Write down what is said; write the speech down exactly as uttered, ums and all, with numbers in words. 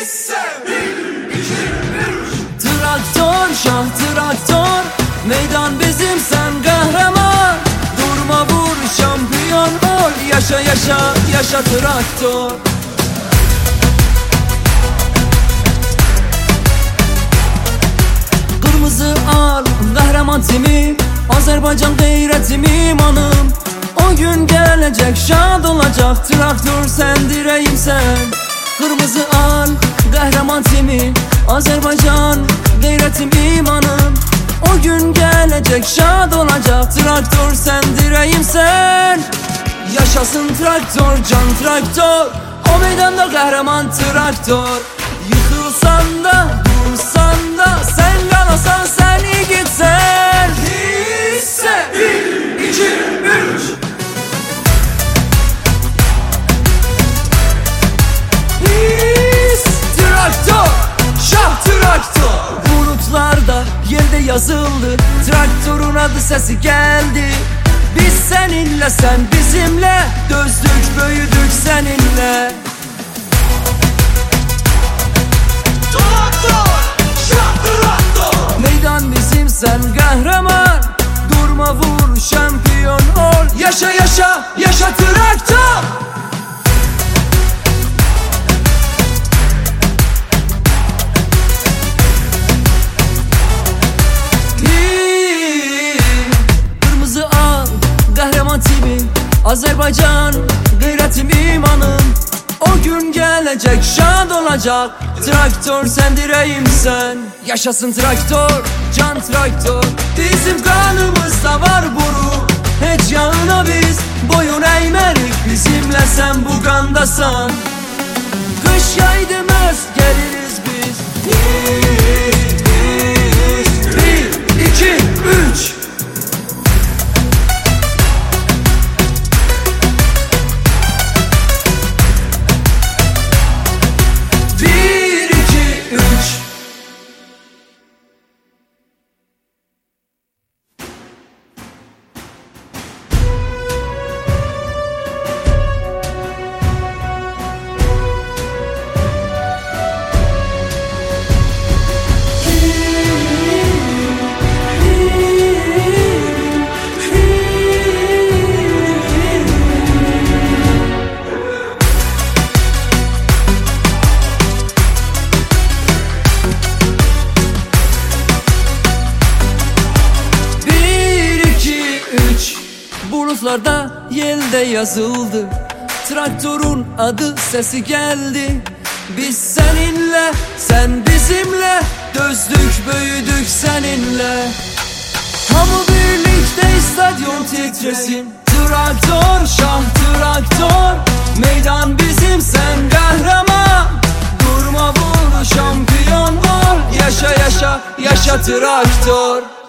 Traktör, şah traktör, meydan bizim sen kahraman. Durma vur şampiyon ol, yaşa yaşa yaşa traktör. Kırmızı al kahraman timim, Azerbaycan gayretim imanım. O gün gelecek şad olacak, traktör sen direğim sen. Kırmızı al kahraman timim, Azerbaycan gayretim imanım. O gün gelecek şad olacak, traktör sen direğim sen. Yaşasın traktör, can traktör, o meydanda kahraman traktör. Yıkılsan da dursan da, sen kalasan sen iyi gitsen. Hisse bir, iki, üç. His traktör, şah traktör. Bulutlarda yerde yazıldı, traktörün adı sesi geldi. Biz seninle sen bizimle, dözdük büyüdük seninle. Meydan bizim sen kahraman, durma vur şampiyon ol, yaşa yaşa yaşa traktör. Kırmızı al kahraman timim, Azerbaycan gayretim imanım. O gün gelecek şad olacak, traktör sen direğim sen. Yaşasın traktör, can traktör, bizim kanımızda var bu ruh. Hiç yağına biz boyun eğmerik, bizimle sen bu kandasan. Kış yaydımız geliriz biz. Bir, iki, üç. Bulutlarda yelde yazıldı, traktörün adı sesi geldi. Biz seninle sen bizimle, dözdük büyüdük seninle. Hamı birlikte stadyon titresin, traktör şah traktör, meydan bizim sen kahraman. Durma vur şampiyon ol, yaşa yaşa yaşa traktör.